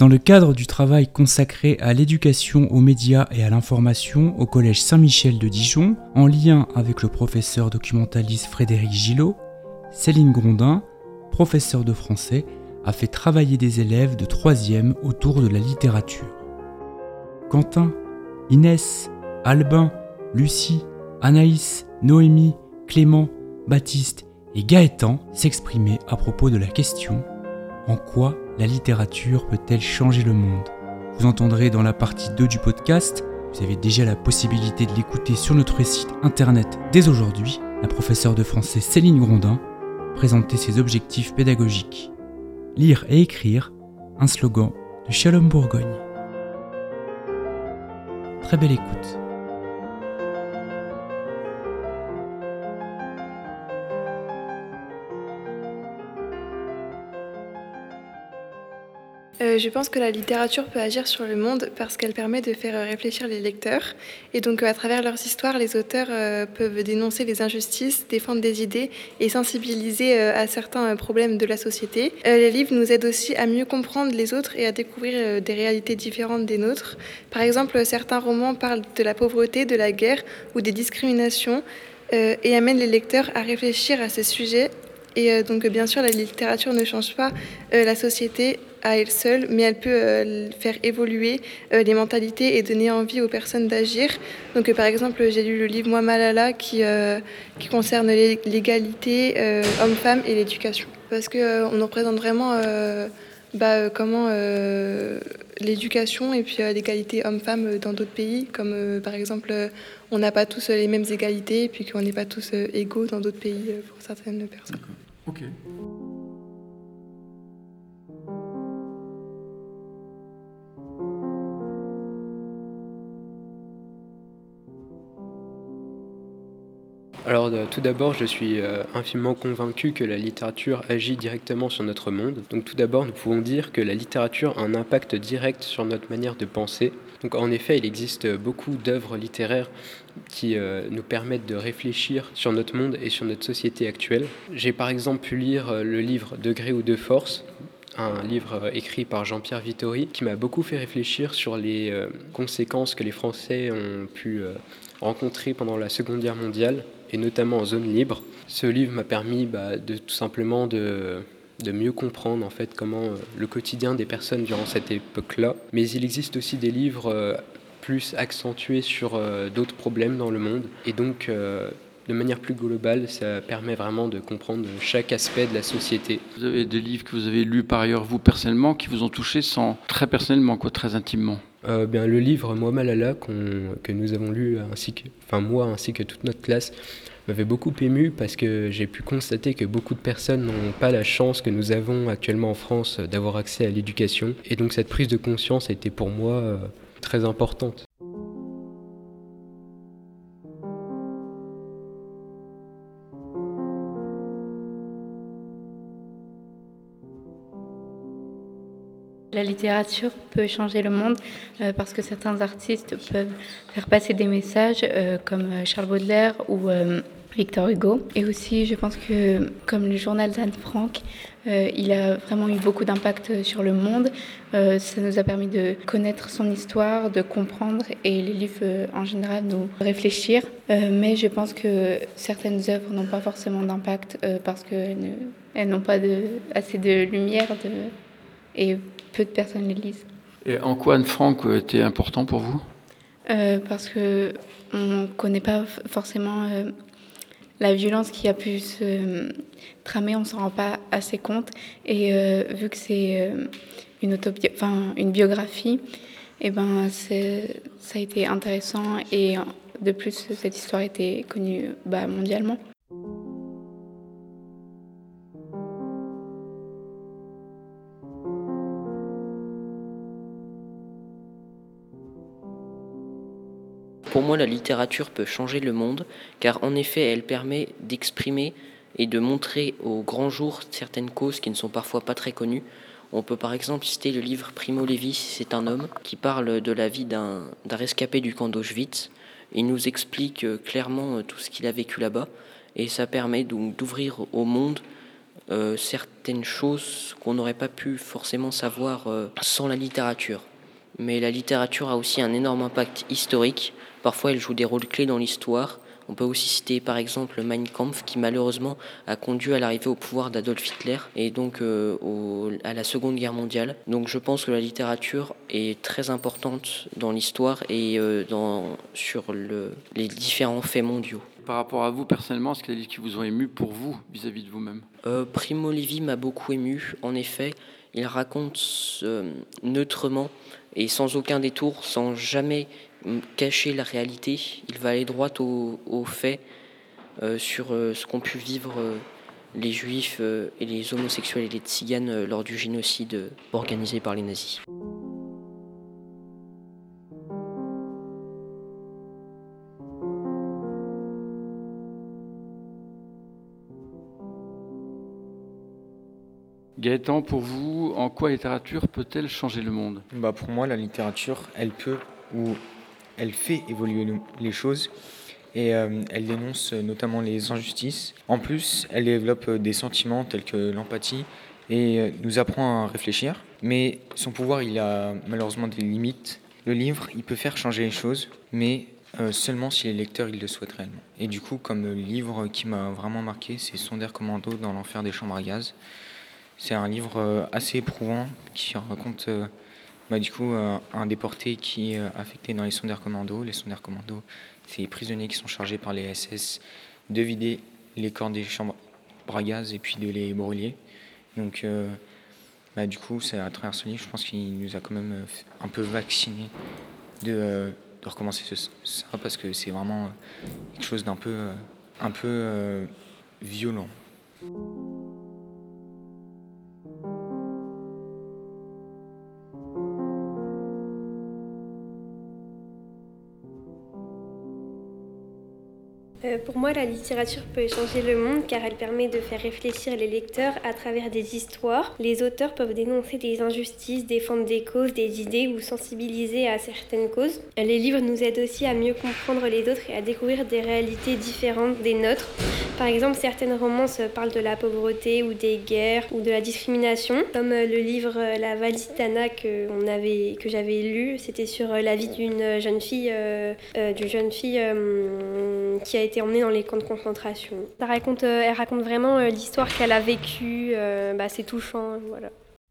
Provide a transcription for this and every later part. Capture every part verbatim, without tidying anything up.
Dans le cadre du travail consacré à l'éducation aux médias et à l'information au Collège Saint-Michel de Dijon, en lien avec le professeur documentaliste Frédéric Gillot, Céline Grondin, professeure de français, a fait travailler des élèves de troisième autour de la littérature. Quentin, Inès, Albin, Lucie, Anaïs, Noémie, Clément, Baptiste et Gaëtan s'exprimaient à propos de la question « En quoi la littérature peut-elle changer le monde ?» Vous entendrez dans la partie deux du podcast, vous avez déjà la possibilité de l'écouter sur notre site internet dès aujourd'hui, la professeure de français Céline Grondin présenter ses objectifs pédagogiques. Lire et écrire, un slogan de Shalom Bourgogne. Très belle écoute. Euh, je pense que la littérature peut agir sur le monde parce qu'elle permet de faire réfléchir les lecteurs. Et donc, euh, à travers leurs histoires, les auteurs euh, peuvent dénoncer les injustices, défendre des idées et sensibiliser euh, à certains euh, problèmes de la société. Euh, les livres nous aident aussi à mieux comprendre les autres et à découvrir euh, des réalités différentes des nôtres. Par exemple, certains romans parlent de la pauvreté, de la guerre ou des discriminations euh, et amènent les lecteurs à réfléchir à ces sujets. Et euh, donc, bien sûr, la littérature ne change pas euh, la société à elle seule, mais elle peut euh, faire évoluer euh, les mentalités et donner envie aux personnes d'agir. Donc, euh, par exemple, j'ai lu le livre Moi Malala qui, euh, qui concerne l'égalité euh, homme-femme et l'éducation. Parce qu'on euh, nous représente vraiment euh, bah, comment euh, l'éducation et puis euh, l'égalité homme-femme dans d'autres pays, comme euh, par exemple, euh, on n'a pas tous les mêmes égalités et puis qu'on n'est pas tous euh, égaux dans d'autres pays euh, pour certaines personnes. Ok. Alors euh, tout d'abord, je suis euh, infiniment convaincu que la littérature agit directement sur notre monde. Donc tout d'abord, nous pouvons dire que la littérature a un impact direct sur notre manière de penser. Donc en effet, il existe beaucoup d'œuvres littéraires qui euh, nous permettent de réfléchir sur notre monde et sur notre société actuelle. J'ai par exemple pu lire euh, le livre Degré ou de force, un livre écrit par Jean-Pierre Vittori, qui m'a beaucoup fait réfléchir sur les euh, conséquences que les Français ont pu euh, rencontrer pendant la Seconde Guerre mondiale, et notamment en zone libre. Ce livre m'a permis bah, de tout simplement de, de mieux comprendre en fait comment euh, le quotidien des personnes durant cette époque-là. Mais il existe aussi des livres euh, plus accentués sur euh, d'autres problèmes dans le monde, et donc euh, de manière plus globale, ça permet vraiment de comprendre chaque aspect de la société. Vous avez des livres que vous avez lus par ailleurs vous personnellement, qui vous ont touché sans très personnellement, quoi, très intimement. Euh, bien, le livre Moi Malala qu'on, que nous avons lu, ainsi que, enfin moi ainsi que toute notre classe, m'avait beaucoup ému parce que j'ai pu constater que beaucoup de personnes n'ont pas la chance que nous avons actuellement en France d'avoir accès à l'éducation. Et donc cette prise de conscience a été pour moi euh, très importante. La littérature peut changer le monde euh, parce que certains artistes peuvent faire passer des messages euh, comme Charles Baudelaire ou euh, Victor Hugo. Et aussi, je pense que comme le journal d'Anne Frank, euh, il a vraiment eu beaucoup d'impact sur le monde. Euh, ça nous a permis de connaître son histoire, de comprendre et les livres euh, en général nous réfléchir. Euh, mais je pense que certaines œuvres n'ont pas forcément d'impact euh, parce qu'elles ne, elles n'ont pas de, assez de lumière de, et peu de personnes les lisent. Et en quoi Anne Frank était important pour vous ? euh, Parce qu'on ne connaît pas forcément euh, la violence qui a pu se euh, tramer, on ne s'en rend pas assez compte. Et euh, vu que c'est euh, une, autobi- enfin, une biographie, eh ben, c'est, ça a été intéressant. Et de plus, cette histoire a été connue bah, mondialement. Pour moi, la littérature peut changer le monde, car en effet, elle permet d'exprimer et de montrer au grand jour certaines causes qui ne sont parfois pas très connues. On peut par exemple citer le livre Primo Levi, c'est un homme, qui parle de la vie d'un, d'un rescapé du camp d'Auschwitz. Il nous explique clairement tout ce qu'il a vécu là-bas, et ça permet donc d'ouvrir au monde euh, certaines choses qu'on n'aurait pas pu forcément savoir euh, sans la littérature. Mais la littérature a aussi un énorme impact historique. Parfois, elle joue des rôles clés dans l'histoire. On peut aussi citer par exemple Mein Kampf qui malheureusement a conduit à l'arrivée au pouvoir d'Adolf Hitler et donc euh, au, à la Seconde Guerre mondiale. Donc je pense que la littérature est très importante dans l'histoire et euh, dans, sur le, les différents faits mondiaux. Par rapport à vous personnellement, est-ce qu'il y a des livres qui vous ont ému pour vous, vis-à-vis de vous-même ? euh, Primo Levi m'a beaucoup ému. En effet, il raconte euh, neutrement et sans aucun détour, sans jamais cacher la réalité. Il va aller droit aux au faits euh, sur euh, ce qu'ont pu vivre euh, les juifs euh, et les homosexuels et les tziganes euh, lors du génocide euh, organisé par les nazis. Gaëtan, pour vous, en quoi la littérature peut-elle changer le monde ? Bah pour moi, la littérature, elle peut ou elle fait évoluer le- les choses et euh, elle dénonce notamment les injustices. En plus, elle développe des sentiments tels que l'empathie et euh, nous apprend à réfléchir. Mais son pouvoir, il a malheureusement des limites. Le livre, il peut faire changer les choses, mais euh, seulement si les lecteurs ils le souhaitent réellement. Et du coup, comme livre qui m'a vraiment marqué, c'est Sonderkommando dans l'enfer des chambres à gaz. C'est un livre euh, assez éprouvant qui raconte euh, bah, du coup euh, un déporté qui est euh, affecté dans les Sonderkommando. Les Sonderkommando, c'est les prisonniers qui sont chargés par les S S de vider les corps des chambres à gaz et puis de les brûler. Donc euh, bah, du coup, c'est à travers ce livre, je pense qu'il nous a quand même euh, un peu vaccinés de, euh, de recommencer ce, ça parce que c'est vraiment euh, quelque chose d'un peu, euh, un peu euh, violent. Euh, Pour moi, la littérature peut changer le monde car elle permet de faire réfléchir les lecteurs à travers des histoires. Les auteurs peuvent dénoncer des injustices, défendre des causes, des idées ou sensibiliser à certaines causes. Les livres nous aident aussi à mieux comprendre les autres et à découvrir des réalités différentes des nôtres. Par exemple, certaines romances parlent de la pauvreté ou des guerres ou de la discrimination, comme le livre La valise d'Anna que, on avait, que j'avais lu. C'était sur la vie d'une jeune fille, euh, euh, d'une jeune fille euh, qui a été emmenée dans les camps de concentration. Ça raconte, euh, elle raconte vraiment euh, l'histoire qu'elle a vécue. Euh, bah, c'est touchant, voilà.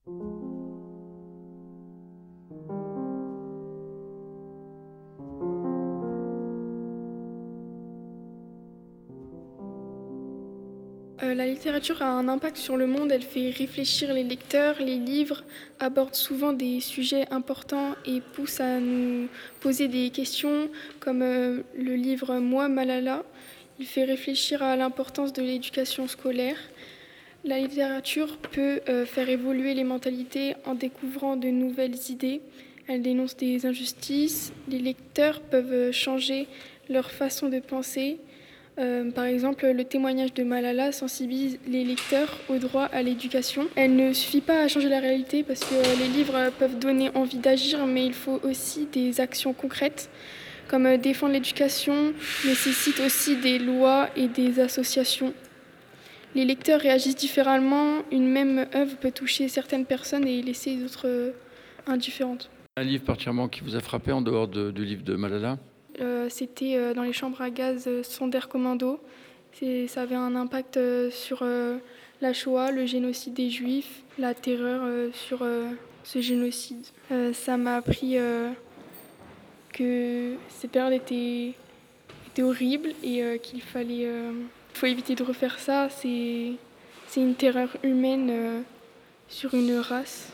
Euh, la littérature a un impact sur le monde, elle fait réfléchir les lecteurs, les livres abordent souvent des sujets importants et poussent à nous poser des questions comme euh, le livre Moi, Malala. Il fait réfléchir à l'importance de l'éducation scolaire. La littérature peut euh, faire évoluer les mentalités en découvrant de nouvelles idées. Elle dénonce des injustices. Les lecteurs peuvent changer leur façon de penser. Euh, par exemple, le témoignage de Malala sensibilise les lecteurs au droit à l'éducation. Elle ne suffit pas à changer la réalité parce que les livres peuvent donner envie d'agir, mais il faut aussi des actions concrètes, comme euh, défendre l'éducation, nécessite aussi des lois et des associations. Les lecteurs réagissent différemment. Une même œuvre peut toucher certaines personnes et laisser d'autres euh, indifférentes. Un livre particulièrement qui vous a frappé en dehors de- du livre de Malala ? Euh, c'était euh, dans les chambres à gaz euh, Sonderkommando. C'est, ça avait un impact euh, sur euh, la Shoah, le génocide des Juifs, la terreur euh, sur euh, ce génocide. Euh, ça m'a appris euh, que ces périodes étaient, étaient horribles et euh, qu'il fallait euh, faut éviter de refaire ça. C'est, c'est une terreur humaine euh, sur une race.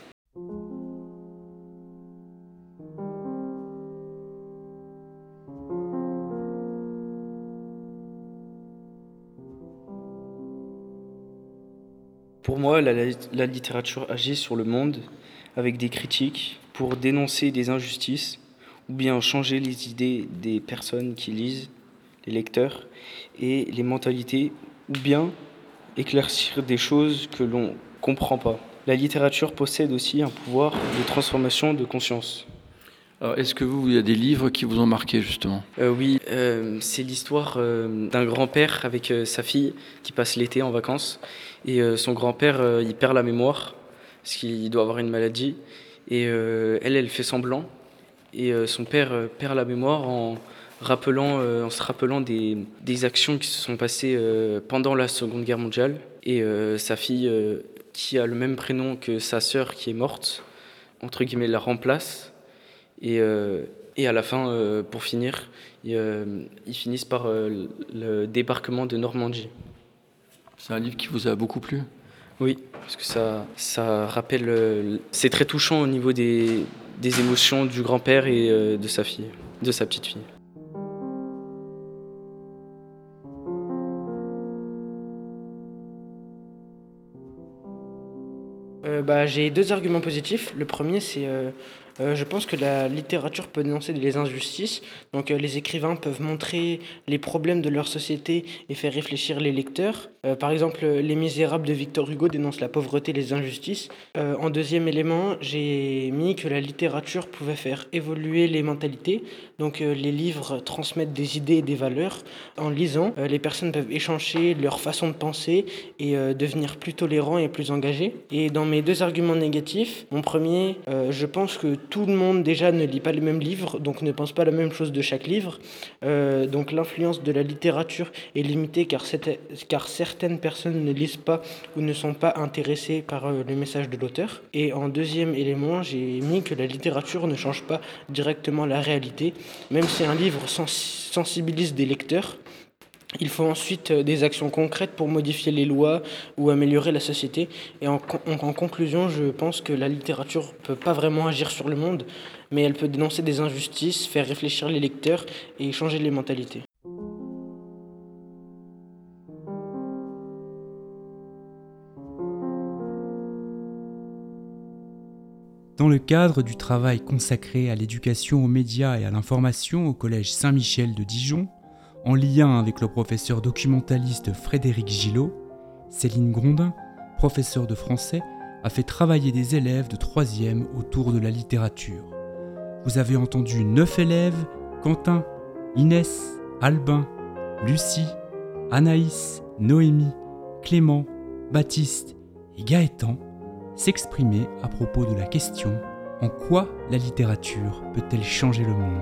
Pour moi, la, la littérature agit sur le monde avec des critiques pour dénoncer des injustices ou bien changer les idées des personnes qui lisent, les lecteurs, et les mentalités, ou bien éclaircir des choses que l'on ne comprend pas. La littérature possède aussi un pouvoir de transformation de conscience. Alors, est-ce que vous, il y a des livres qui vous ont marqué justement ? Euh, oui, euh, c'est l'histoire euh, d'un grand-père avec euh, sa fille qui passe l'été en vacances. Et euh, son grand-père, euh, il perd la mémoire parce qu'il doit avoir une maladie. Et euh, elle, elle fait semblant. Et euh, son père euh, perd la mémoire en, rappelant, euh, en se rappelant des, des actions qui se sont passées euh, pendant la Seconde Guerre mondiale. Et euh, sa fille, euh, qui a le même prénom que sa sœur qui est morte, entre guillemets, la remplace. Et, euh, et à la fin, euh, pour finir, ils, euh, ils finissent par euh, le débarquement de Normandie. C'est un livre qui vous a beaucoup plu ? Oui, parce que ça, ça rappelle... Euh, c'est très touchant au niveau des, des émotions du grand-père et euh, de sa fille, de sa petite fille. Euh, bah, j'ai deux arguments positifs. Le premier, c'est euh, euh, je pense que la littérature peut dénoncer les injustices. Donc, euh, les écrivains peuvent montrer les problèmes de leur société et faire réfléchir les lecteurs. Euh, par exemple, Les Misérables de Victor Hugo dénonce la pauvreté et les injustices. Euh, en deuxième élément, j'ai mis que la littérature pouvait faire évoluer les mentalités. Donc, euh, les livres transmettent des idées et des valeurs. En lisant, euh, les personnes peuvent échanger leur façon de penser et euh, devenir plus tolérants et plus engagés. Et dans mes deux arguments négatifs, mon premier, euh, je pense que tout le monde déjà ne lit pas les mêmes livres, donc ne pense pas la même chose de chaque livre. Euh, donc l'influence de la littérature est limitée car, cette, car certaines personnes ne lisent pas ou ne sont pas intéressées par euh, le message de l'auteur. Et en deuxième élément, j'ai mis que la littérature ne change pas directement la réalité, même si un livre sens- sensibilise des lecteurs. Il faut ensuite des actions concrètes pour modifier les lois ou améliorer la société. Et en, en, en conclusion, je pense que la littérature ne peut pas vraiment agir sur le monde, mais elle peut dénoncer des injustices, faire réfléchir les lecteurs et changer les mentalités. Dans le cadre du travail consacré à l'éducation aux médias et à l'information au Collège Saint-Michel de Dijon, en lien avec le professeur documentaliste Frédéric Gillot, Céline Grondin, professeure de français, a fait travailler des élèves de troisième autour de la littérature. Vous avez entendu neuf élèves, Quentin, Inès, Albin, Lucie, Anaïs, Noémie, Clément, Baptiste et Gaëtan, s'exprimer à propos de la question « En quoi la littérature peut-elle changer le monde ?»